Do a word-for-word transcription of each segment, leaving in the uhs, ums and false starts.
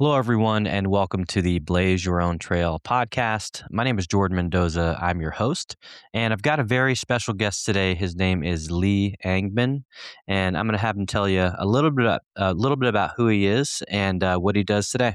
Hello, everyone, and welcome to the Blaze Your Own Trail podcast. My name is Jordan Mendoza. I'm your host, and I've got a very special guest today. His name is Lee Angman, and I'm going to have him tell you a little bit, a little bit about who he is and uh, what he does today.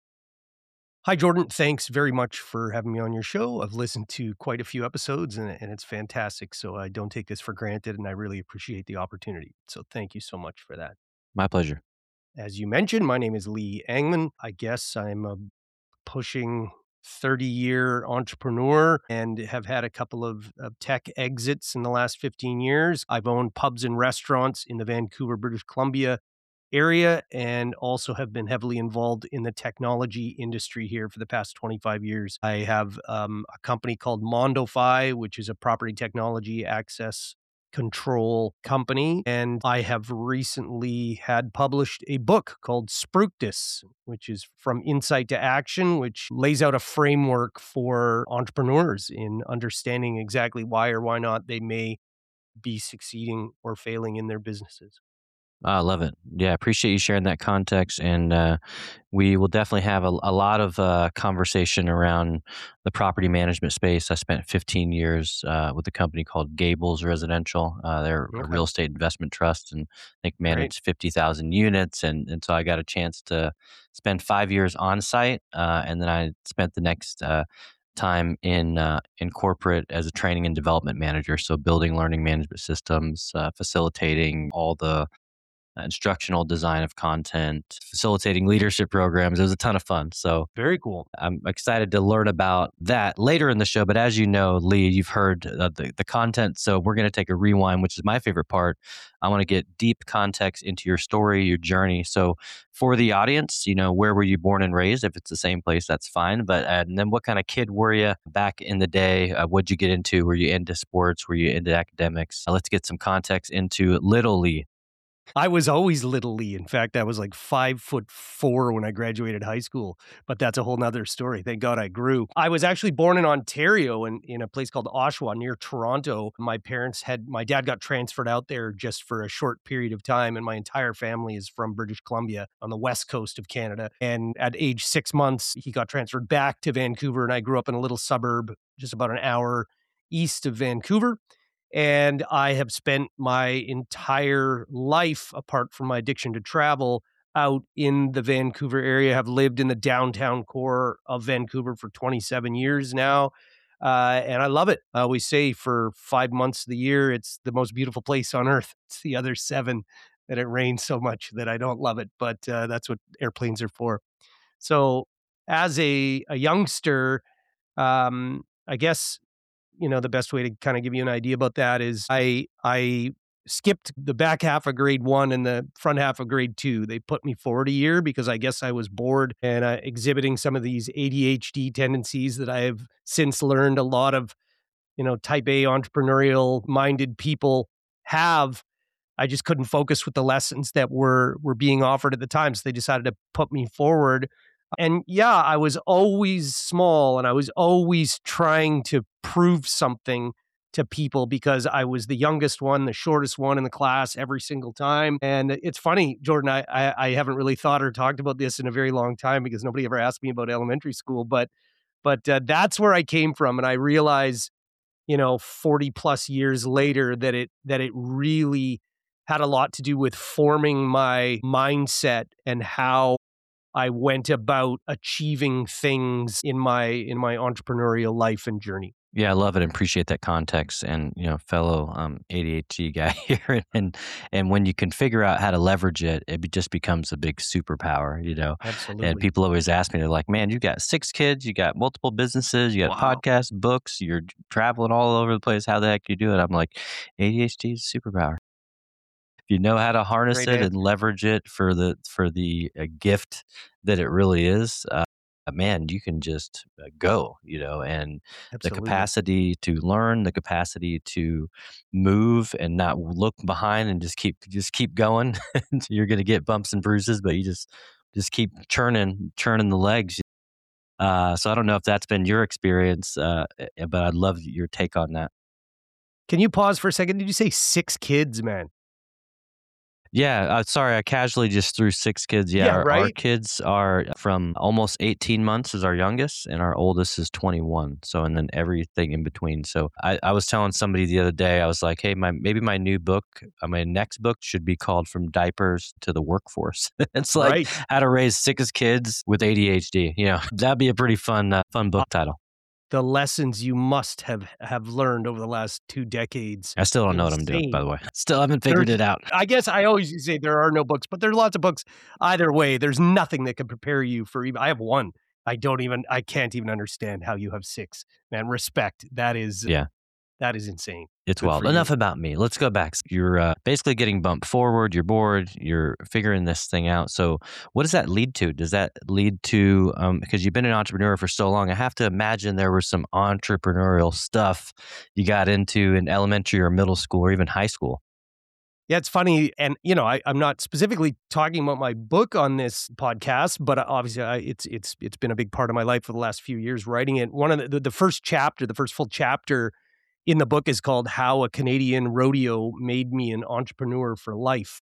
Hi, Jordan. Thanks very much for having me on your show. I've listened to quite a few episodes and, and it's fantastic. So I don't take this for granted and I really appreciate the opportunity. So thank you so much for that. My pleasure. As you mentioned, my name is Lee Angman. I guess I'm a pushing thirty year entrepreneur and have had a couple of, of tech exits in the last fifteen years. I've owned pubs and restaurants in the Vancouver, British Columbia area and also have been heavily involved in the technology industry here for the past twenty-five years. I have um, a company called MondoFi, which is a property technology access control company. And I have recently had published a book called Spructus, which is From Insight to Action, which lays out a framework for entrepreneurs in understanding exactly why or why not they may be succeeding or failing in their businesses. I love it. Yeah, appreciate you sharing that context, and uh, we will definitely have a, a lot of uh, conversation around the property management space. I spent fifteen years uh, with a company called Gables Residential. Uh, they're a Okay, real estate investment trust, and I think great. managed fifty thousand units. And and so I got a chance to spend five years on site, uh, and then I spent the next. Uh, time in uh, in corporate as a training and development manager, so building learning management systems, uh, facilitating all the uh, instructional design of content, facilitating leadership programs. It was a ton of fun. So Very cool. I'm excited to learn about that later in the show. But as you know, Lee, you've heard uh, the, the content. So we're going to take a rewind, which is my favorite part. I want to get deep context into your story, your journey. So for the audience, you know, where were you born and raised? If it's the same place, that's fine. But uh, and then what kind of kid were you back in the day? Uh, what'd you get into? Were you into sports? Were you into academics? Uh, let's get some context into little Lee. I was always little Lee. In fact, I was like five foot four when I graduated high school, but that's a whole nother story. Thank God I grew. I was actually born in Ontario in, in a place called Oshawa near Toronto. My parents had, my dad got transferred out there just for a short period of time, and my entire family is from British Columbia on the west coast of Canada. And at age six months, he got transferred back to Vancouver, and I grew up in a little suburb just about an hour east of Vancouver. And I have spent my entire life, apart from my addiction to travel, out in the Vancouver area. Have lived in the downtown core of Vancouver for twenty-seven years now. Uh, and I love it. I always say for five months of the year, it's the most beautiful place on earth. It's the other seven that it rains so much that I don't love it. But uh, that's what airplanes are for. So as a, a youngster, um, I guess you know, the best way to kind of give you an idea about that is I I skipped the back half of grade one and the front half of grade two. They put me forward a year because I guess I was bored and uh, exhibiting some of these A D H D tendencies that I have since learned a lot of, you know, type A entrepreneurial minded people have. I just couldn't focus with the lessons that were were being offered at the time. So they decided to put me forward. And yeah, I was always small and I was always trying to prove something to people because I was the youngest one, the shortest one in the class every single time. And it's funny, Jordan, I, I, I haven't really thought or talked about this in a very long time because nobody ever asked me about elementary school. But but uh, that's where I came from. And I realized, you know, forty plus years later that it that it really had a lot to do with forming my mindset and how I went about achieving things in my in my entrepreneurial life and journey. Yeah, I love it and appreciate that context. And you know, fellow um, A D H D guy here, and and when you can figure out how to leverage it, it be- just becomes a big superpower. You know, and Absolutely. people always ask me, they're like, "Man, you got six kids, you got multiple businesses, you got Wow. podcasts, books, you're traveling all over the place. How the heck do you do it?" I'm like, A D H D is a superpower. If you know how to harness Great it and answer. leverage it for the for the uh, gift that it really is, uh, man, you can just uh, go, you know, and the Absolutely. capacity to learn, the capacity to move and not look behind and just keep just keep going. You're going to get bumps and bruises, but you just just keep churning churning the legs. Uh, so I don't know if that's been your experience, uh, eh, but I'd love your take on that. Can you pause for a second? Did you say six kids, man? Yeah, uh, sorry, I casually just threw six kids. Yeah, Yeah, our, our right? kids are from almost eighteen months is our youngest, and our oldest is twenty-one. So, and then everything in between. So, I, I was telling somebody the other day, I was like, hey, my maybe my new book, uh, my next book should be called From Diapers to the Workforce. It's like Right. how to raise six kids with A D H D. You know, that'd be a pretty fun, uh, fun book title. The lessons you must have have learned over the last two decades. I still don't know what I'm doing, by Insane. the way. Still haven't figured There's it out. I guess I always say there are no books, but there are lots of books. Either way, there's nothing that can prepare you for even I have one. I don't even I can't even understand how you have six. Man, respect. That is Yeah. that is insane. It's Good wild. for you. Enough about me. Let's go back. You're uh, basically getting bumped forward. You're bored. You're figuring this thing out. So, what does that lead to? Does that lead to, um, because you've been an entrepreneur for so long, I have to imagine there was some entrepreneurial stuff you got into in elementary or middle school or even high school. Yeah, it's funny, and you know, I, I'm not specifically talking about my book on this podcast, but obviously, I, it's it's it's been a big part of my life for the last few years writing it. One of the, the the first chapter, the first full chapter in the book is called "How a Canadian Rodeo Made Me an Entrepreneur for Life."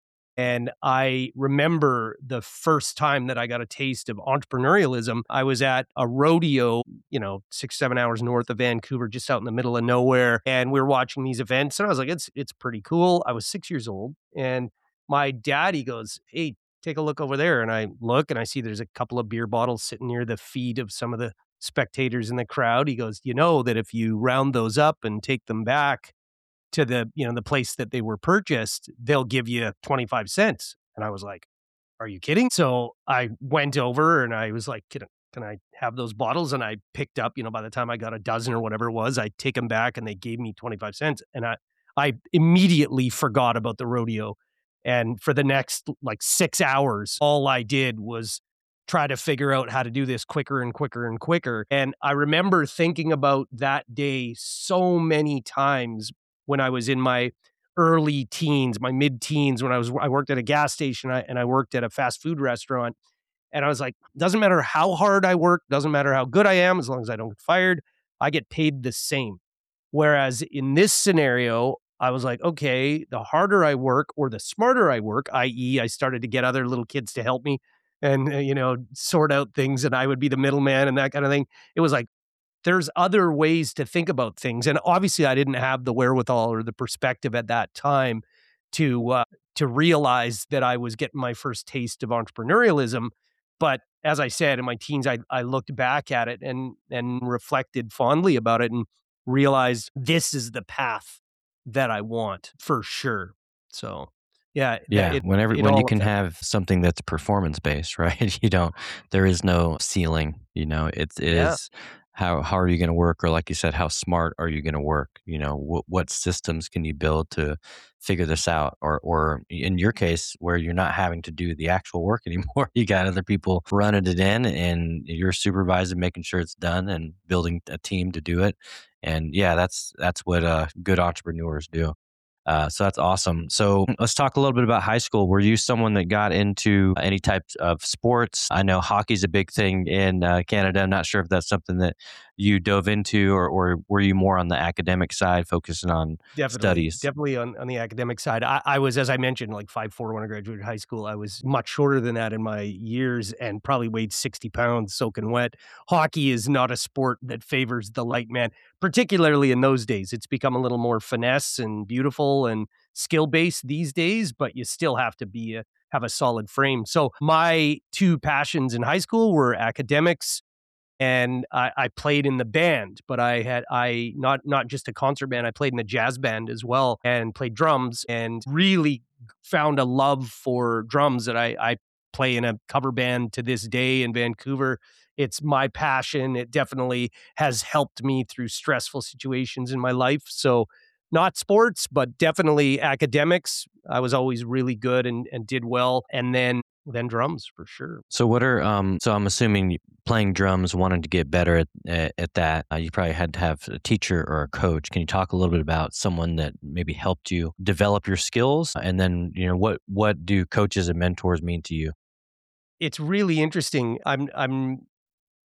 And I remember the first time that I got a taste of entrepreneurialism. I was at a rodeo, you know, six, seven hours north of Vancouver, just out in the middle of nowhere. And we were watching these events. And I was like, it's it's pretty cool. I was six years old. And my daddy goes, hey, take a look over there. And I look and I see there's a couple of beer bottles sitting near the feet of some of the spectators in the crowd. He goes, you know that if you round those up and take them back to the, you know, the place that they were purchased, they'll give you twenty-five cents. And I was like, are you kidding? So I went over and I was like, can, can I have those bottles? And I picked up, you know, by the time I got a dozen or whatever it was, I take them back and they gave me twenty-five cents. And I, I immediately forgot about the rodeo. And for the next like six hours, all I did was try to figure out how to do this quicker and quicker and quicker. And I remember thinking about that day so many times when I was in my early teens, my mid teens, when I was, I worked at a gas station and I worked at a fast food restaurant. And I was like, doesn't matter how hard I work, doesn't matter how good I am, as long as I don't get fired, I get paid the same. Whereas in this scenario, I was like, okay, the harder I work or the smarter I work, that is, I started to get other little kids to help me and, uh, you know, sort out things and I would be the middleman and that kind of thing. It was like, there's other ways to think about things. And obviously I didn't have the wherewithal or the perspective at that time to uh, to realize that I was getting my first taste of entrepreneurialism. But as I said, in my teens, I, I looked back at it and and reflected fondly about it and realized this is the path that I want for sure. So yeah, Yeah, it, whenever it when you all can affects. have something that's performance based, right? You don't there is no ceiling, you know. It's it Yeah. is how how are you going to work, or like you said, how smart are you going to work? You know, what what systems can you build to figure this out, or or in your case where you're not having to do the actual work anymore, you got other people running it in, and you're supervising, making sure it's done, and building a team to do it. And yeah, that's that's what uh, good entrepreneurs do. Uh, so that's awesome. So let's talk a little bit about high school. Were you someone that got into any types of sports? I know hockey's a big thing in uh, Canada. I'm not sure if that's something that you dove into, or, or were you more on the academic side, focusing on Definitely, studies? definitely on, on the academic side. I, I was, as I mentioned, like five four when I graduated high school. I was much shorter than that in my years and probably weighed sixty pounds soaking wet. Hockey is not a sport that favors the light man, particularly in those days. It's become a little more finesse and beautiful and skill based these days, but you still have to be a, have a solid frame. So my two passions in high school were academics and I, I played in the band, but I had I not not just a concert band. I played in the jazz band as well, and played drums, and really found a love for drums that I, I play in a cover band to this day in Vancouver. It's my passion. It definitely has helped me through stressful situations in my life. So, not sports, but definitely academics. I was always really good and, and did well, and then then drums for sure. So what are um? So I'm assuming you- playing drums, wanted to get better at at, at that. Uh, you probably had to have a teacher or a coach. Can you talk a little bit about someone that maybe helped you develop your skills? And then you know what what do coaches and mentors mean to you? It's really interesting. I'm I'm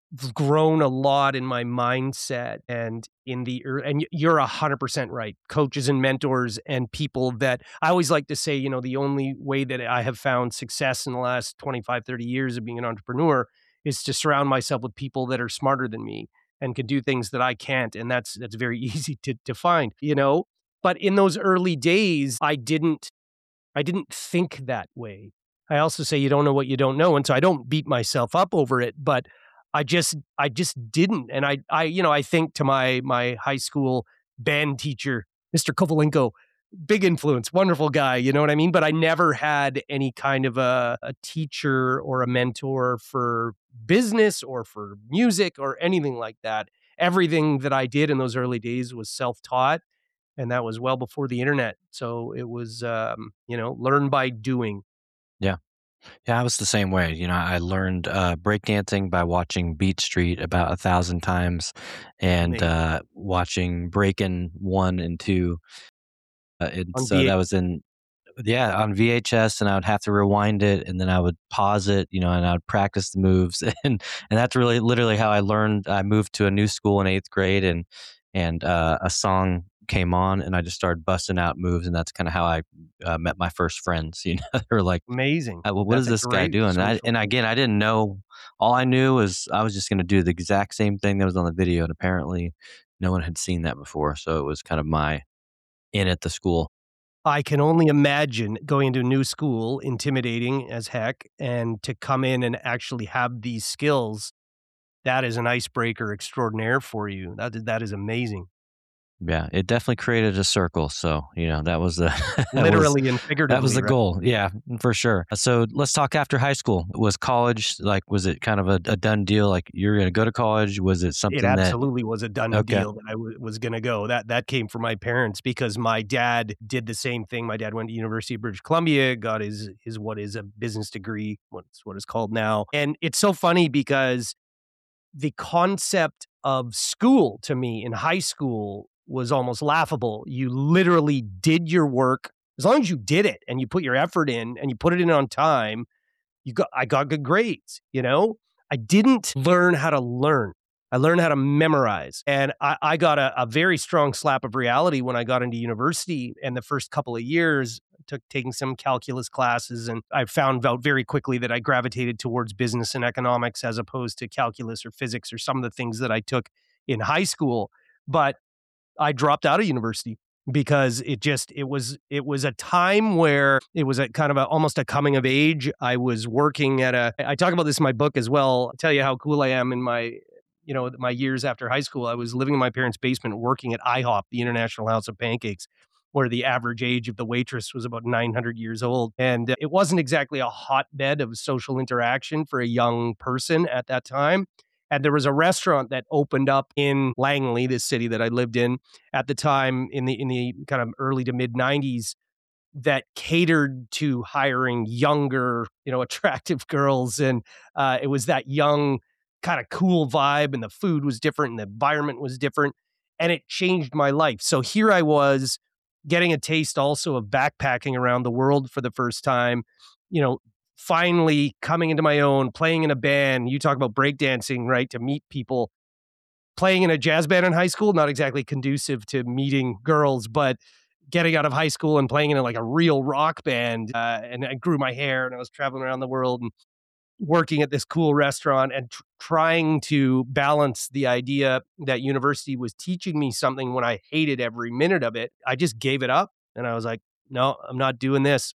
grown a lot in my mindset and in the ear and y you're one hundred percent right. Coaches and mentors and people that I always like to say, you know, the only way that I have found success in the last twenty five, thirty years of being an entrepreneur is to surround myself with people that are smarter than me and can do things that I can't, and that's that's very easy to to find, you know? But in those early days, I didn't I didn't think that way. I also say you don't know what you don't know, and so I don't beat myself up over it, but I just I just didn't, and I I you know, I think to my my high school band teacher, mister Kovalenko, big influence, wonderful guy, you know what I mean? But I never had any kind of a a teacher or a mentor for business or for music or anything like that. Everything that I did in those early days was self-taught, and that was well before the internet. So it was, um, you know, learn by doing. Yeah. Yeah, I was the same way. You know, I learned uh, breakdancing by watching Beat Street about a thousand times and Amazing. uh, watching Breakin' one and two. Uh, and On so V that was in, yeah, on V H S, and I would have to rewind it, and then I would pause it, you know, and I would practice the moves, and and that's really literally how I learned. I moved to a new school in eighth grade, and and uh, a song came on, and I just started busting out moves, and that's kind of how I uh, met my first friends. You know, they were like, amazing. uh, "Well, what is That's a this guy great doing?" And, I, social and thing. again, I didn't know. All I knew was I was just going to do the exact same thing that was on the video, and apparently, no one had seen that before. So it was kind of my in at the school. I can only imagine going into a new school, intimidating as heck, and to come in and actually have these skills, that is an icebreaker extraordinaire for you. That is that is amazing, Yeah, it definitely created a circle. So, you know, that was the that was literally and that was figuratively, the right? goal. Yeah, for sure. So let's talk after high school. Was college like was it kind of a, a done deal? Like you're gonna go to college? Was it It something that absolutely was a done okay. deal that I w was gonna go. That that came from my parents because my dad did the same thing. My dad went to University of British Columbia, got his his what is a business degree, what's what is called now, and it's so funny because the concept of school to me in high school was almost laughable. You literally did your work as long as you did it and you put your effort in and you put it in on time, you got I got good grades, you know? I didn't learn how to learn. I learned how to memorize. And I, I got a, a very strong slap of reality when I got into university. And the first couple of years, took taking some calculus classes, and I found out very quickly that I gravitated towards business and economics as opposed to calculus or physics or some of the things that I took in high school. But I dropped out of university because it just it was it was a time where it was a kind of a almost a coming of age. I was working at a I talk about this in my book as well. I'll tell you how cool I am in my you know my years after high school. I was living in my parents' basement working at IHOP, the International House of Pancakes, where the average age of the waitress was about nine hundred years old. And uh, it wasn't exactly a hotbed of social interaction for a young person at that time. And there was a restaurant that opened up in Langley, this city that I lived in at the time in the in the kind of early to mid nineties that catered to hiring younger, you know, attractive girls. And uh, it was that young, kind of cool vibe, and the food was different, and the environment was different. And it changed my life. So here I was getting a taste also of backpacking around the world for the first time, you know, finally coming into my own, playing in a band. You talk about breakdancing, right? To meet people, playing in a jazz band in high school, not exactly conducive to meeting girls, but getting out of high school and playing in a, like a real rock band. Uh, and I grew my hair and I was traveling around the world and working at this cool restaurant and tr- trying to balance the idea that university was teaching me something when I hated every minute of it. I just gave it up and I was like, no, I'm not doing this.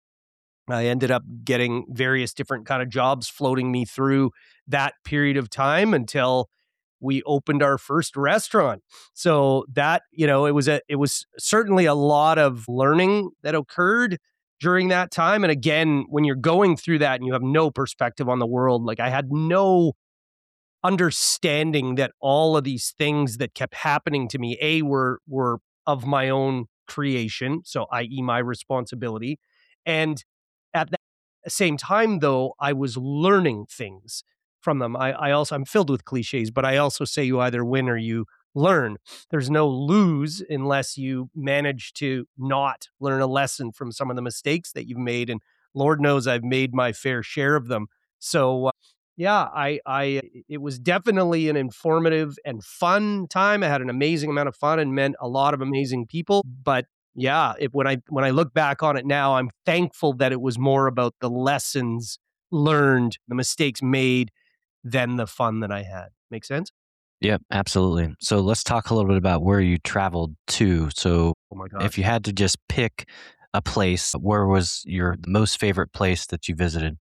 I ended up getting various different kind of jobs floating me through that period of time until we opened our first restaurant. So that, you know, it was a it was certainly a lot of learning that occurred during that time. And again, when you're going through that and you have no perspective on the world, like I had no understanding that all of these things that kept happening to me, A, were were of my own creation, so i e my responsibility. And at that same time, though, I was learning things from them. I, I also I'm filled with cliches, but I also say you either win or you learn. There's no lose unless you manage to not learn a lesson from some of the mistakes that you've made. And Lord knows I've made my fair share of them. So Yeah, I I it was definitely an informative and fun time. I had an amazing amount of fun and met a lot of amazing people, but yeah, it when I when I look back on it now, I'm thankful that it was more about the lessons learned, the mistakes made, than the fun that I had. Make sense? Yep, absolutely. So let's talk a little bit about where you traveled to. So Oh my if gosh. you had to just pick a place, where was your most favorite place that you visited?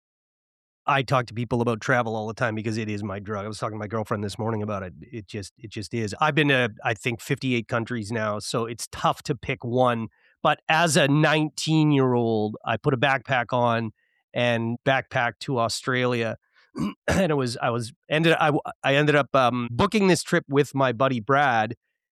I talk to people about travel all the time because it is my drug. I was talking to my girlfriend this morning about it. It just it just is. I've been to, I think, fifty-eight countries now, so it's tough to pick one. But as a nineteen-year-old, I put a backpack on and backpacked to Australia. And it was I was ended I I ended up um, booking this trip with my buddy Brad,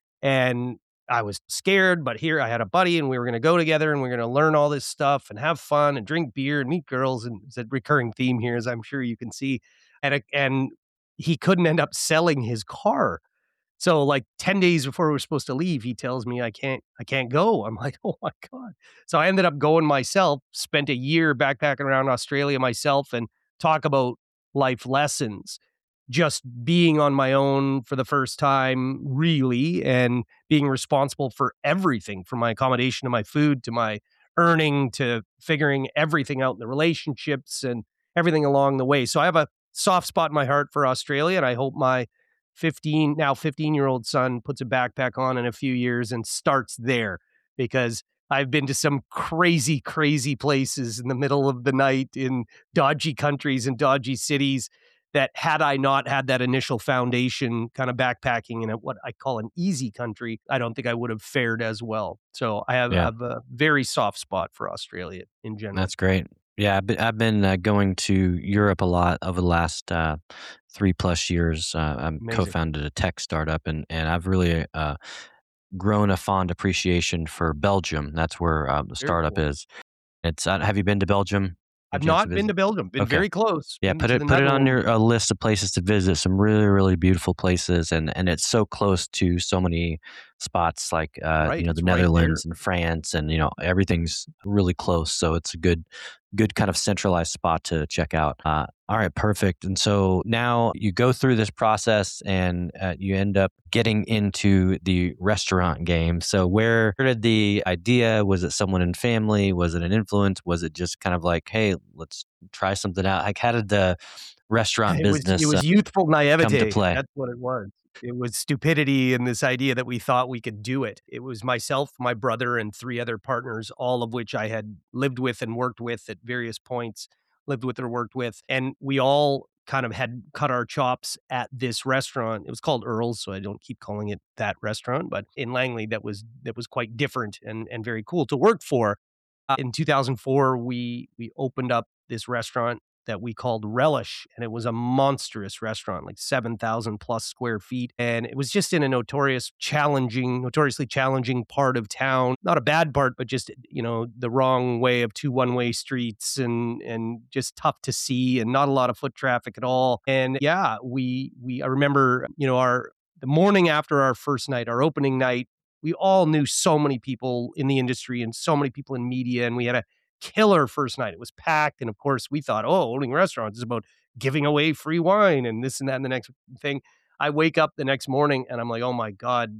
and I was scared, but here I had a buddy and we were going to go together and we are going to learn all this stuff and have fun and drink beer and meet girls. And it's a recurring theme here, as I'm sure you can see. And, it- and he couldn't end up selling his car. So like ten days before we were supposed to leave, he tells me I can't I can't go. I'm like, "Oh my god." So I ended up going myself, spent a year backpacking around Australia myself and talk about life lessons. Just being on my own for the first time really and being responsible for everything from my accommodation to my food to my earning to figuring everything out in the relationships and everything along the way. So I have a soft spot in my heart for Australia and I hope my fifteen now fifteen year old son puts a backpack on in a few years and starts there because I've been to some crazy crazy places in the middle of the night in dodgy countries and dodgy cities that had I not had that initial foundation kind of backpacking in a, what I call an easy country, I don't think I would have fared as well. So I have, I Yeah, have a very soft spot for Australia in general. that's great. Yeah, I've been, I've been uh, going to Europe a lot over the last uh, three plus years. Uh, I'm Amazing. co-founded a tech startup, and and I've really uh, grown a fond appreciation for Belgium. That's where um, the Very startup cool. is. It's uh, have you been to Belgium? Any I've chance to not been visit? to Belgium, been Okay. very close, Yeah, been put to it the put it on Netherlands. your uh, list of places to visit. Some really really beautiful places, and and it's so close to so many spots like uh, you Right. know the It's right there. Netherlands and France, and you know everything's really close. So it's a good good kind of centralized spot to check out. Uh, all right, perfect. And so now you go through this process, and uh, you end up getting into the restaurant game. So where, where did the idea? Was it someone in family? Was it an influence? Was it just kind of like, hey, let's try something out? Like, how did the restaurant It was it business uh, was youthful come to naivete. play? That's what it was. It was stupidity and this idea that we thought we could do it. It was myself, my brother, and three other partners, all of which I had lived with and worked with at various points, lived with or worked with, and we all kind of had cut our chops at this restaurant. It was called Earl's, so I don't keep calling it that restaurant, but in Langley, that was that was quite different and and very cool to work for. Uh, in two thousand four, we we opened up this restaurant that we called Relish, and it was a monstrous restaurant, like seven thousand plus square feet, and it was just in a notorious challenging notoriously challenging part of town. Not a bad part, but just, you know, the wrong way of two one-way streets and and just tough to see and not a lot of foot traffic at all. And yeah, we we I remember, you know, our the morning after our first night, our opening night, we all knew so many people in the industry and so many people in media, and we had a killer first night. It was packed, and of course, we thought, oh, owning restaurants is about giving away free wine and this and that and the next thing. I wake up the next morning and I'm like, oh my god,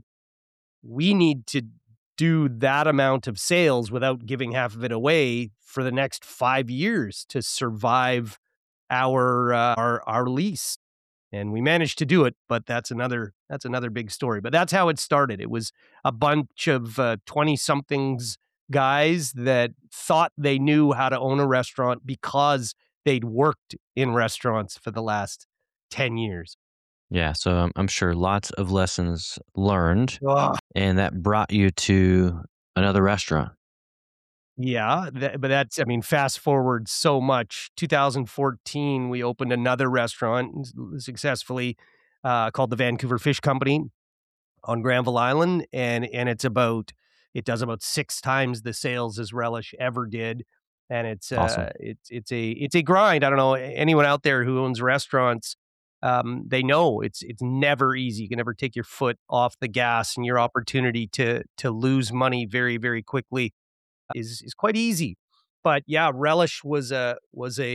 we need to do that amount of sales without giving half of it away for the next five years to survive our uh, our our lease, and we managed to do it, but that's another that's another big story. But that's how it started. It was a bunch of twenty somethings guys that thought they knew how to own a restaurant because they'd worked in restaurants for the last ten years. Yeah, so I'm, I'm sure lots of lessons learned, Ugh. and that brought you to another restaurant. Yeah, tha but that's I mean, fast forward so much. two thousand fourteen, we opened another restaurant s successfully, uh, called the Vancouver Fish Company on Granville Island, and and it's about it does about six times the sales as Relish ever did, and it's, Awesome. uh, it's it's a it's a grind. I don't know, anyone out there who owns restaurants, um, they know it's it's never easy. You can never take your foot off the gas, and your opportunity to to lose money very, very quickly is is quite easy. But yeah, Relish was a was a uh,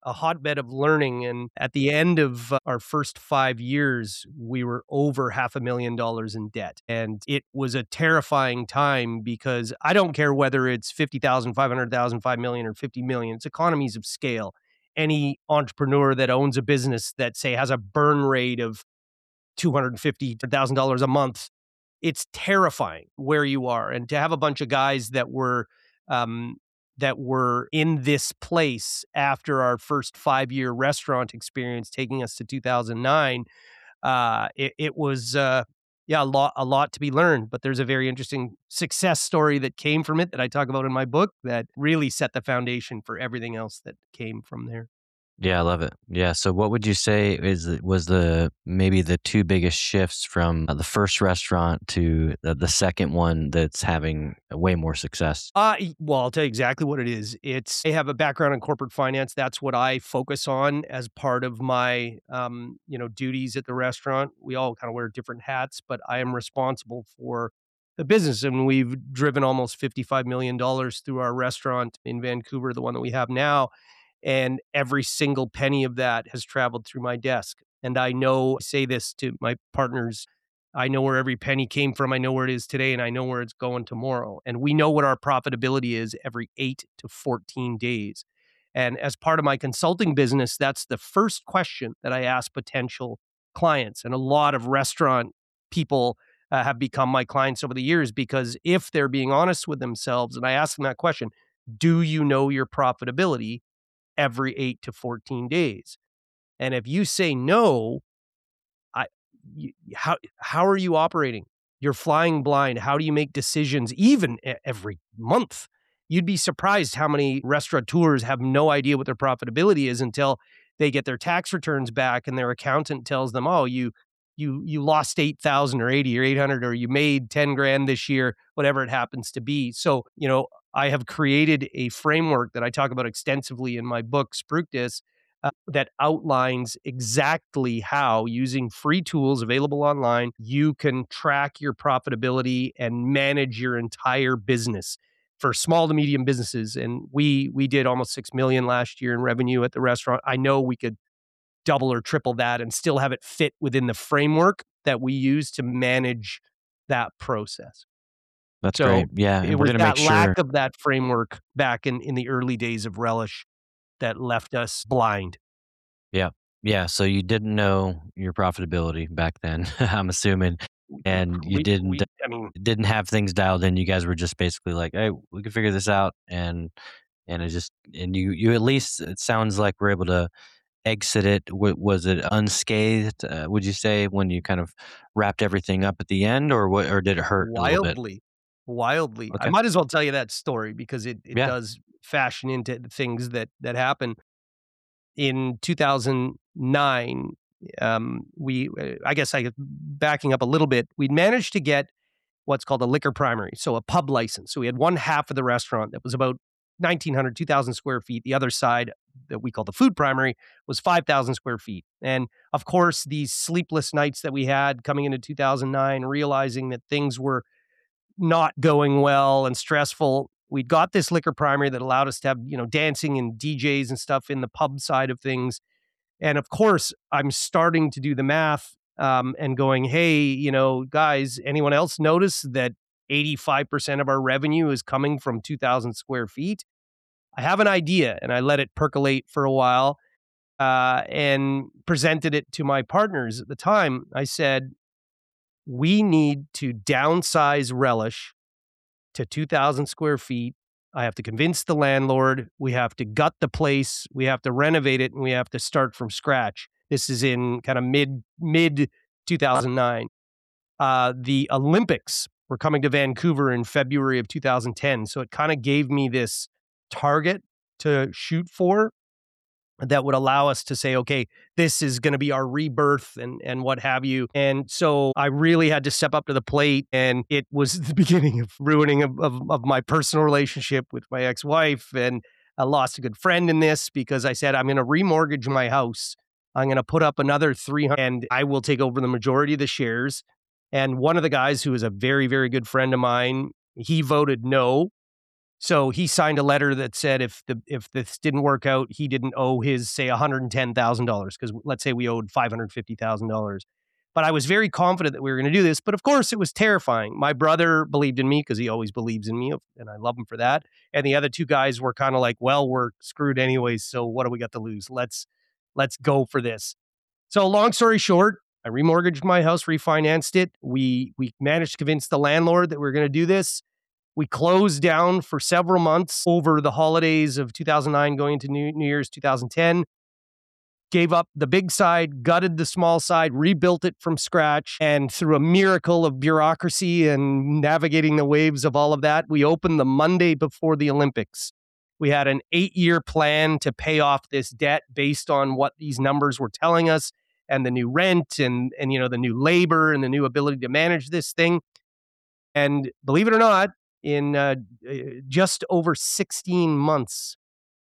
a hotbed of learning. And at the end of uh, our first five years, we were over half a million dollars in debt. And it was a terrifying time because I don't care whether it's fifty thousand, five hundred thousand, five million, or fifty million. It's economies of scale. Any entrepreneur that owns a business that, say, has a burn rate of two hundred fifty thousand dollars a month, it's terrifying where you are. And to have a bunch of guys that were um, that were in this place after our first five-year restaurant experience, taking us to two thousand nine, uh, it, it was uh, yeah a lot a lot to be learned. But there's a very interesting success story that came from it that I talk about in my book that really set the foundation for everything else that came from there. Yeah, I love it. Yeah. So, what would you say is the- was the maybe the two biggest shifts from uh, the first restaurant to the, the second one that's having way more success? Uh, y- well, I'll tell you exactly what it is. It's I have a background in corporate finance. That's what I focus on as part of my, um, you know, duties at the restaurant. We all kind of wear different hats, but I am responsible for the business, and we've driven almost fifty-five million dollars through our restaurant in Vancouver, the one that we have now, and every single penny of that has traveled through my desk. And I know, I say this to my partners, I know where every penny came from. I know where it is today, and I know where it's going tomorrow. And we know what our profitability is every eight to fourteen days. And as part of my consulting business, that's the first question that I ask potential clients. And a lot of restaurant people uh, have become my clients over the years because if they're being honest with themselves, and I ask them that question, do you know your profitability every eight to fourteen days? And if you say no, I you, how how are you operating? You're flying blind. How do you make decisions even e- every month? You'd be surprised how many restaurateurs have no idea what their profitability is until they get their tax returns back and their accountant tells them, "Oh, you you you lost eight thousand or eighty or eight hundred or you made ten grand this year, whatever it happens to be." So, you know, I have created a framework that I talk about extensively in my book, Spructus, uh, that outlines exactly how, using free tools available online, you can track your profitability and manage your entire business for small to medium businesses. And we we did almost six million last year in revenue at the restaurant. I know we could double or triple that and still have it fit within the framework that we use to manage that process. That's So great. Yeah, it and we're was gonna make that sure. lack of that framework back in in the early days of Relish that left us blind. Yeah, yeah. So you didn't know your profitability back then. I'm assuming, and you We didn't we I mean, didn't have things dialed in. You guys were just basically like, "Hey, we can figure this out," and and it just and you you at least it sounds like we're able to exit it. W- was it unscathed? Uh, would you say when you kind of wrapped everything up at the end, or what? Or did it hurt a little bit? wildly, wildly. I Okay. might as well tell you that story because it it Yeah. does fashion into the things that that happen. In two thousand nine, um, we uh, I guess I backing up a little bit, we'd managed to get what's called a liquor primary, so a pub license. So we had one half of the restaurant that was about nineteen hundred, two thousand square feet. The other side that we call the food primary was five thousand square feet. And of course, these sleepless nights that we had coming into two thousand nine, realizing that things were not going well and stressful. We'd got this liquor primary that allowed us to have, you know, dancing and D Js and stuff in the pub side of things. And of course, I'm starting to do the math um, and going, hey, you know, guys, anyone else notice that eighty-five percent of our revenue is coming from two thousand square feet? I have an idea, and I let it percolate for a while uh, and presented it to my partners at the time. I said, we need to downsize Relish to two thousand square feet. I have to convince the landlord. We have to gut the place. We have to renovate it, and we have to start from scratch. This is in kind of mid mid two thousand nine. Uh, the Olympics were coming to Vancouver in February of two thousand ten, so it kind of gave me this target to shoot for that would allow us to say, okay, this is going to be our rebirth and and what have you. And so I really had to step up to the plate, and it was the beginning of ruining of, of, of my personal relationship with my ex-wife. And I lost a good friend in this because I said, I'm going to remortgage my house. I'm going to put up another three hundred and I will take over the majority of the shares. And one of the guys who is a very, very good friend of mine, he voted no. So he signed a letter that said if the if this didn't work out, he didn't owe his, say, one hundred ten thousand dollars because let's say we owed five hundred fifty thousand dollars. But I was very confident that we were going to do this. But of course, it was terrifying. My brother believed in me because he always believes in me, and I love him for that. And the other two guys were kind of like, well, we're screwed anyways, so what do we got to lose? Let's let's go for this. So long story short, I remortgaged my house, refinanced it. We we managed to convince the landlord that we were going to do this. We closed down for several months over the holidays of two thousand nine going into New, New Year's two thousand ten. Gave up the big side, gutted the small side, rebuilt it from scratch. And through a miracle of bureaucracy and navigating the waves of all of that, we opened the Monday before the Olympics. We had an eight-year plan to pay off this debt based on what these numbers were telling us and the new rent and, and you know, the new labor and the new ability to manage this thing. And believe it or not, in uh, just over sixteen months,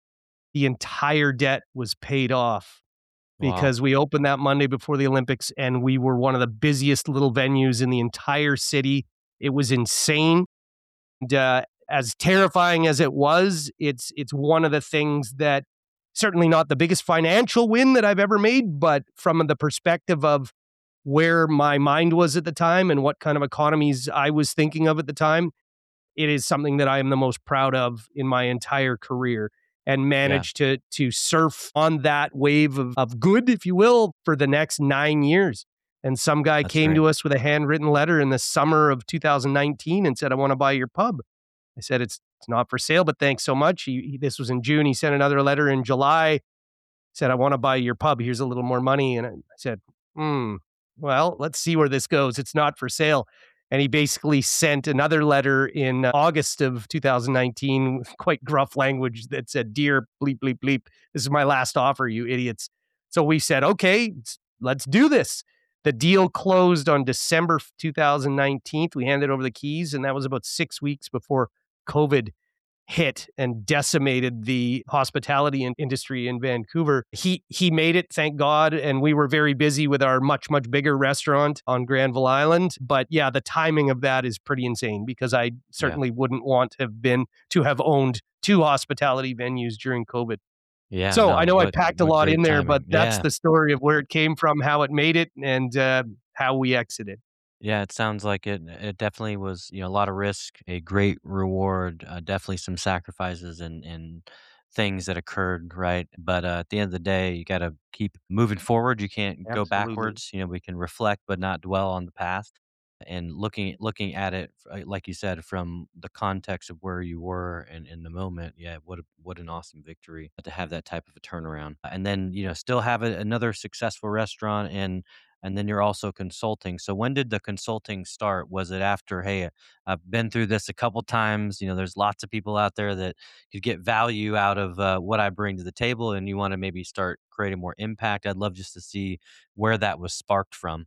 the entire debt was paid off because Wow. we opened that Monday before the Olympics and we were one of the busiest little venues in the entire city. It was insane. And, uh, as terrifying as it was, it's it's one of the things that certainly not the biggest financial win that I've ever made, but from the perspective of where my mind was at the time and what kind of economies I was thinking of at the time, it is something that I am the most proud of in my entire career and Yeah, managed to to surf on that wave of, of good, if you will, for the next nine years. And some guy that's came great. to us with a handwritten letter in the summer of two thousand nineteen and said, I want to buy your pub. I said, it's, it's not for sale, but thanks so much. He, he, this was in June. He sent another letter in July, said, I want to buy your pub. Here's a little more money. And I said, hmm, well, let's see where this goes. It's not for sale. And he basically sent another letter in August of two thousand nineteen with quite gruff language that said, Dear bleep, bleep, bleep, this is my last offer, you idiots. So we said, okay, let's do this. The deal closed on December two thousand nineteen. We handed over the keys, and that was about six weeks before COVID hit and decimated the hospitality industry in Vancouver. He he made it, thank God, and we were very busy with our much much bigger restaurant on Granville Island. But yeah, the timing of that is pretty insane because I Yeah. certainly wouldn't want to have been to have owned two hospitality venues during COVID. Yeah, So I no, know I what packed a what lot in great there, but timing. that's Yeah. the story of where it came from, how it made it, and uh, how we exited. Yeah, it sounds like it it definitely was, you know, a lot of risk, a great reward, uh, definitely some sacrifices and and things that occurred, right? But uh, at the end of the day, you got to keep moving forward. You can't go Absolutely. backwards. You know, we can reflect but not dwell on the past. And looking looking at it, uh, like you said, from the context of where you were and in the moment, yeah, what a, what an awesome victory to have that type of a turnaround, and then you know still have a, another successful restaurant and and then you're also consulting. So when did the consulting start? Was it after, hey, I've been through this a couple times. You know, there's lots of people out there that could get value out of uh, what I bring to the table, and you want to maybe start creating more impact. I'd love just to see where that was sparked from.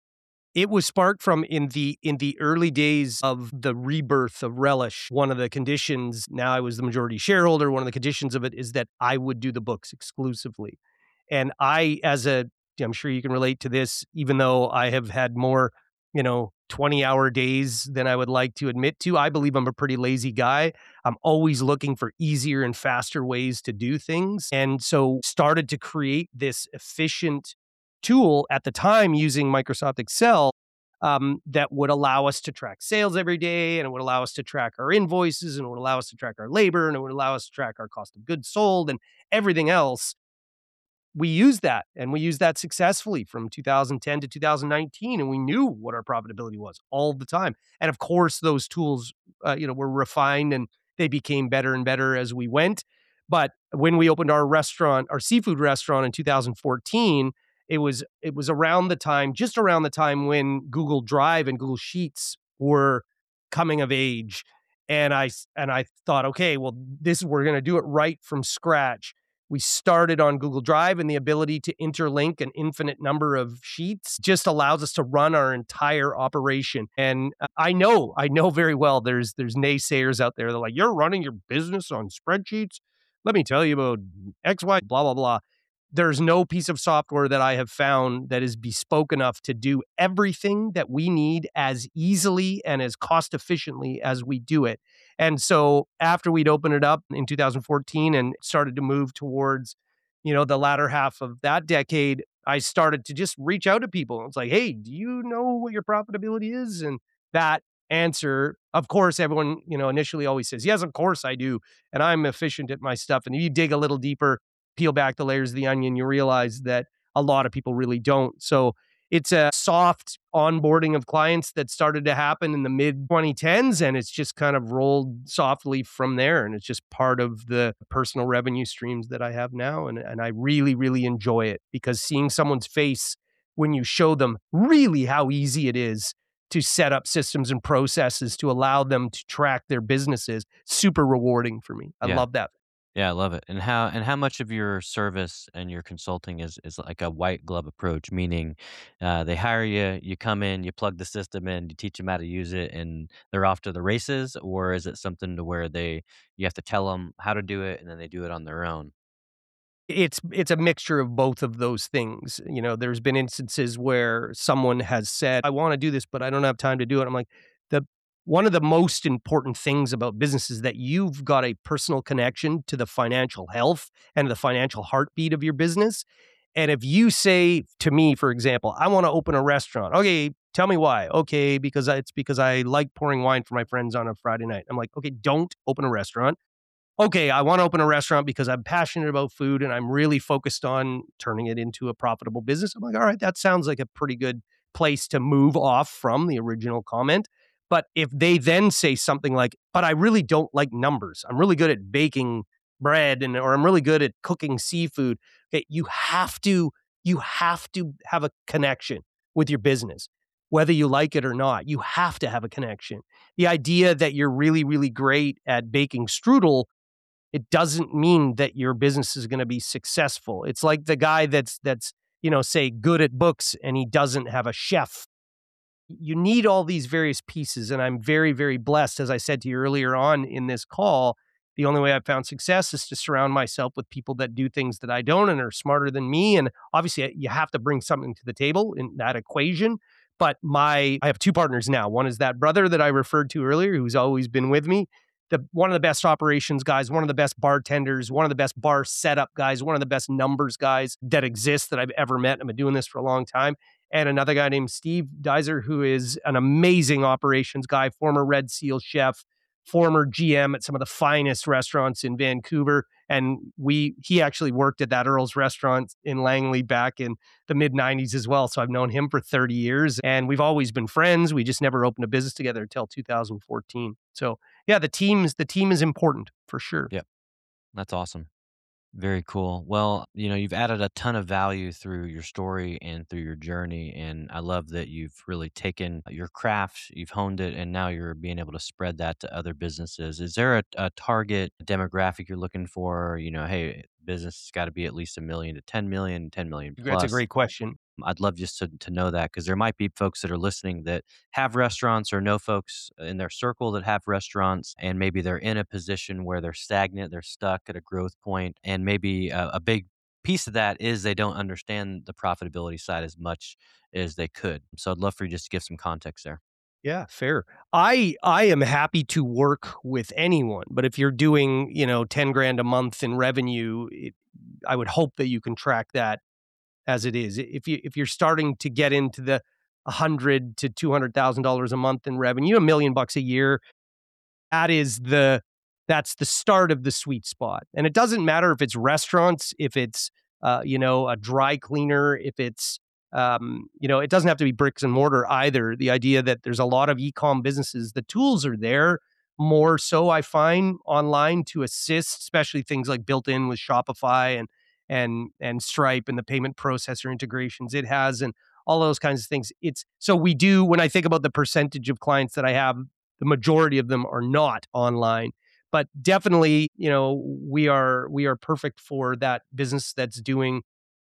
It was sparked from in the in the early days of the rebirth of Relish. One of the conditions, now I was the majority shareholder, one of the conditions of it is that I would do the books exclusively. And I, as a, I'm sure you can relate to this, even though I have had more, you know, twenty hour days than I would like to admit to, I believe I'm a pretty lazy guy. I'm always looking for easier and faster ways to do things. And so started to create this efficient tool at the time using Microsoft Excel um, that would allow us to track sales every day, and it would allow us to track our invoices, and it would allow us to track our labor, and it would allow us to track our cost of goods sold and everything else. We used that and we used that successfully from two thousand ten to two thousand nineteen, and we knew what our profitability was all the time. And of course those tools uh, you know were refined and they became better and better as we went. But when we opened our restaurant, our seafood restaurant in two thousand fourteen, it was it was around the time just around the time when Google Drive and Google Sheets were coming of age. And I and I thought, okay, well, this we're going to do it right from scratch. We started on Google Drive, and the ability to interlink an infinite number of sheets just allows us to run our entire operation. And uh, I know, I know very well there's there's naysayers out there. They're like, you're running your business on spreadsheets. Let me tell you about X, Y, blah, blah, blah. there's no piece of software that I have found that is bespoke enough to do everything that we need as easily and as cost efficiently as we do it. And so after we'd opened it up in two thousand fourteen and started to move towards, you know, the latter half of that decade, I started to just reach out to people. It's like, hey, do you know what your profitability is? And that answer, of course, everyone, you know, initially always says, yes, of course I do. And I'm efficient at my stuff. And you dig a little deeper, peel back the layers of the onion, you realize that a lot of people really don't. So it's a soft onboarding of clients that started to happen in the mid twenty tens, and it's just kind of rolled softly from there. And it's just part of the personal revenue streams that I have now. And, and I really, really enjoy it, because seeing someone's face when you show them really how easy it is to set up systems and processes to allow them to track their businesses, super rewarding for me. I Yeah. love that. Yeah, I love it. And how and how much of your service and your consulting is is like a white glove approach, meaning uh, they hire you, you come in, you plug the system in, you teach them how to use it, and they're off to the races, or is it something to where they you have to tell them how to do it and then they do it on their own? It's it's a mixture of both of those things. You know, there's been instances where someone has said, "I wanna do this, but I don't have time to do it." I'm like, the one of the most important things about business is that you've got a personal connection to the financial health and the financial heartbeat of your business. And if you say to me, for example, "I wanna open a restaurant." "Okay, tell me why." "Okay, because I it's because I like pouring wine for my friends on a Friday night." I'm like, "Okay, don't open a restaurant." "Okay, I want to open a restaurant because I'm passionate about food and I'm really focused on turning it into a profitable business." I'm like, all right, that sounds like a pretty good place to move off from the original comment. But if they then say something like, "But I really don't like numbers. I'm really good at baking bread, and or I'm really good at cooking seafood." Okay, you have to you have to have a connection with your business. Whether you like it or not, you have to have a connection. The idea that you're really, really great at baking strudel, it doesn't mean that your business is going to be successful. It's like the guy that's that's, you know, say good at books and he doesn't have a chef. You need all these various pieces, and I'm very, very blessed. As I said to you earlier on in this call, the only way I've found success is to surround myself with people that do things that I don't and are smarter than me. And obviously, you have to bring something to the table in that equation. But my I have two partners now. One is that brother that I referred to earlier, who's always been with me. The one of the best operations guys, one of the best bartenders, one of the best bar setup guys, one of the best numbers guys that exist that I've ever met. I've been doing this for a long time. And another guy named Steve Dizer, who is an amazing operations guy, former Red Seal chef, former G M at some of the finest restaurants in Vancouver. And we he actually worked at that Earl's restaurant in Langley back in the mid nineties as well. So I've known him for thirty years, and we've always been friends. We just never opened a business together until two thousand fourteen. So yeah, the teams the team is important for sure. Yep, that's awesome. Very cool. Well, you know, you've added a ton of value through your story and through your journey. And I love that you've really taken your craft, you've honed it, and now you're being able to spread that to other businesses. Is there a, a target demographic you're looking for? You know, hey, business has got to be at least a million to ten million, ten million That's a plus. great question. I'd love just to, to know that because there might be folks that are listening that have restaurants or know folks in their circle that have restaurants, and maybe they're in a position where they're stagnant, they're stuck at a growth point, and maybe a, a big piece of that is they don't understand the profitability side as much as they could. So I'd love for you just to give some context there. Yeah, fair. I I am happy to work with anyone, but if you're doing, you know, ten grand a month in revenue, it, I would hope that you can track that as it is. If you if you're starting to get into the a hundred to two hundred thousand dollars a month in revenue, a million bucks a year, that is the that's the start of the sweet spot. And it doesn't matter if it's restaurants, if it's uh, you know, a dry cleaner, if it's um, you know, it doesn't have to be bricks and mortar either. The idea that there's a lot of e-com businesses, the tools are there more so I find online to assist, especially things like built in with Shopify and and and Stripe and the payment processor integrations it has and all those kinds of things. It's so we do when I think about the percentage of clients that I have, the majority of them are not online. But definitely, you know, we are we are perfect for that business that's doing,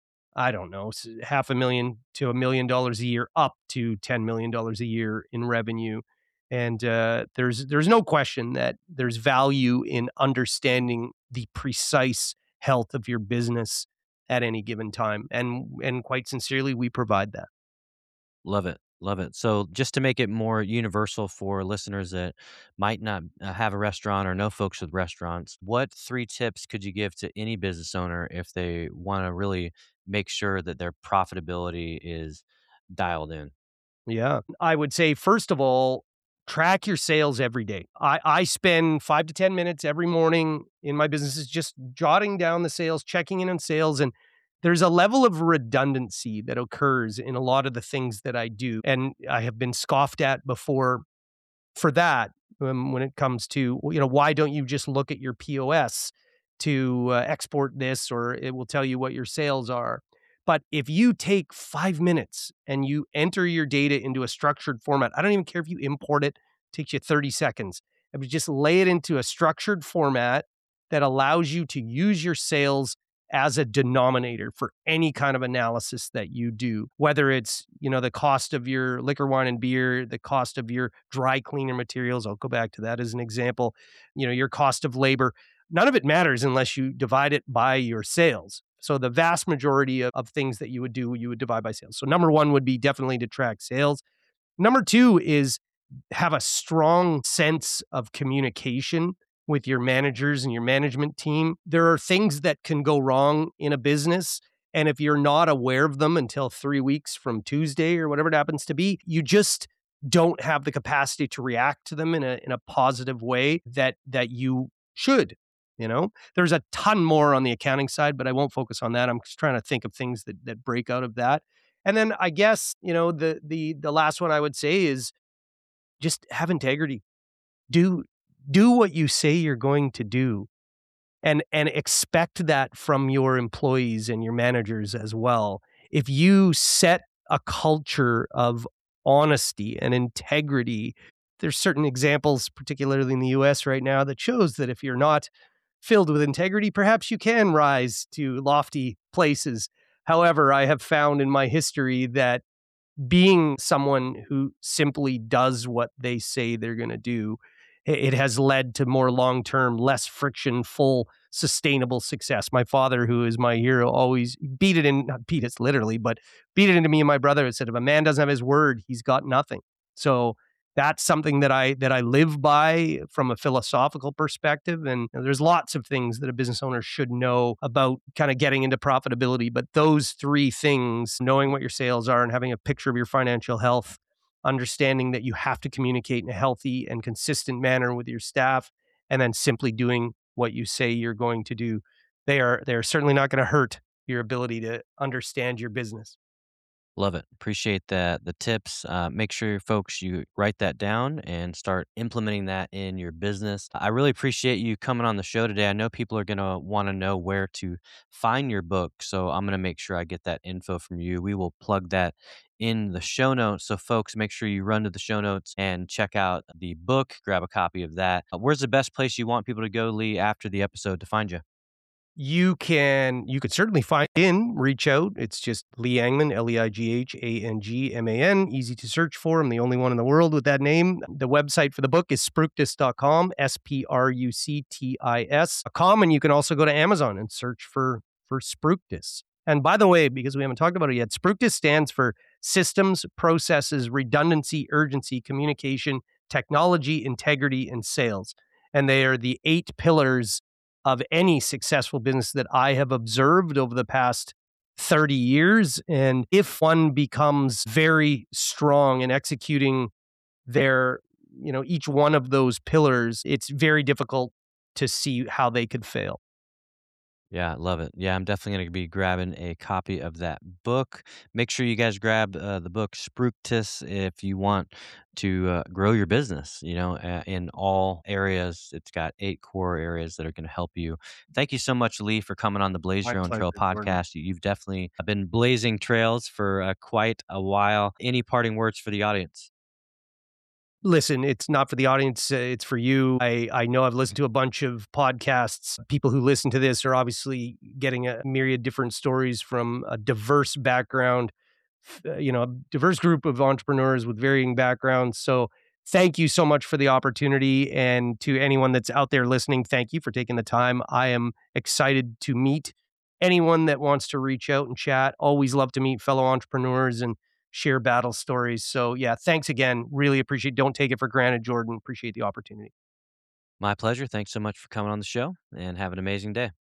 I don't know, s- half a million to a million dollars a year, up to ten million dollars a year in revenue. And uh, there's there's no question that there's value in understanding the precise health of your business at any given time. And and quite sincerely, we provide that. Love it. Love it. So, just to make it more universal for listeners that might not uh, have a restaurant or know folks with restaurants, what three tips could you give to any business owner if they want to really make sure that their profitability is dialed in? Yeah. I would say, first of all, track your sales every day. I, I spend five to ten minutes every morning in my businesses just jotting down the sales, checking in on sales. And there's a level of redundancy that occurs in a lot of the things that I do. And I have been scoffed at before for that, um, when it comes to, you know, why don't you just look at your P O S to uh, export this, or it will tell you what your sales are. But if you take five minutes and you enter your data into a structured format, I don't even care if you import it, it takes you thirty seconds. If you just lay it into a structured format that allows you to use your sales as a denominator for any kind of analysis that you do, whether it's, you know, the cost of your liquor, wine, and beer, the cost of your dry cleaner materials. I'll go back to that as an example. You know, your cost of labor. None of it matters unless you divide it by your sales. So the vast majority of, of things that you would do, you would divide by sales. So number one would be definitely to track sales. Number two is have a strong sense of communication with your managers and your management team. There are things that can go wrong in a business. And if you're not aware of them until three weeks from Tuesday or whatever it happens to be, you just don't have the capacity to react to them in a in a positive way that that you should. You know, there's a ton more on the accounting side, but I won't focus on that. I'm just trying to think of things that that break out of that. And then I guess, you know, the the the last one I would say is just have integrity. Do do what you say you're going to do, and and expect that from your employees and your managers as well. If you set a culture of honesty and integrity, there's certain examples, particularly in the U S right now, that shows that if you're not filled with integrity, perhaps you can rise to lofty places. However, I have found in my history that being someone who simply does what they say they're going to do, it has led to more long-term, less friction, full, sustainable success. My father, who is my hero, always beat it in, not beat it literally, but beat it into me and my brother and said, if a man doesn't have his word, he's got nothing. So that's something that I that I live by from a philosophical perspective. And you know, there's lots of things that a business owner should know about kind of getting into profitability. But those three things, knowing what your sales are and having a picture of your financial health, understanding that you have to communicate in a healthy and consistent manner with your staff, and then simply doing what you say you're going to do, they are they are certainly not going to hurt your ability to understand your business. Love it. Appreciate that. The tips. Uh, make sure, folks, you write that down and start implementing that in your business. I really appreciate you coming on the show today. I know people are going to want to know where to find your book. So I'm going to make sure I get that info from you. We will plug that in the show notes. So, folks, make sure you run to the show notes and check out the book, grab a copy of that. Uh, where's the best place you want people to go, Lee, after the episode to find you? You can you could certainly find in, reach out. It's just Lee Angman, L E I G H A N G M A N. Easy to search for. I'm the only one in the world with that name. The website for the book is spructis dot com, S P R U C T I S dot com. And you can also go to Amazon and search for, for Spructis. And by the way, because we haven't talked about it yet, Spructis stands for Systems, Processes, Redundancy, Urgency, Communication, Technology, Integrity, and Sales. And they are the eight pillars of any successful business that I have observed over the past thirty years. And if one becomes very strong in executing their, you know, each one of those pillars, it's very difficult to see how they could fail. Yeah, love it. Yeah, I'm definitely going to be grabbing a copy of that book. Make sure you guys grab uh, the book Spructus if you want to uh, grow your business, you know, uh, in all areas. It's got eight core areas that are going to help you. Thank you so much, Lee, for coming on the Blaze My Your Own pleasure, Trail Jordan. podcast. You- You've definitely been blazing trails for uh, quite a while. Any parting words for the audience? Listen, it's not for the audience. Uh, it's for you. I, I know I've listened to a bunch of podcasts. People who listen to this are obviously getting a myriad different stories from a diverse background, uh, you know, a diverse group of entrepreneurs with varying backgrounds. So thank you so much for the opportunity. And to anyone that's out there listening, thank you for taking the time. I am excited to meet anyone that wants to reach out and chat. Always love to meet fellow entrepreneurs and share battle stories. So yeah, thanks again. Really appreciate. Don't take it for granted, Jordan. Appreciate the opportunity. My pleasure. Thanks so much for coming on the show and have an amazing day.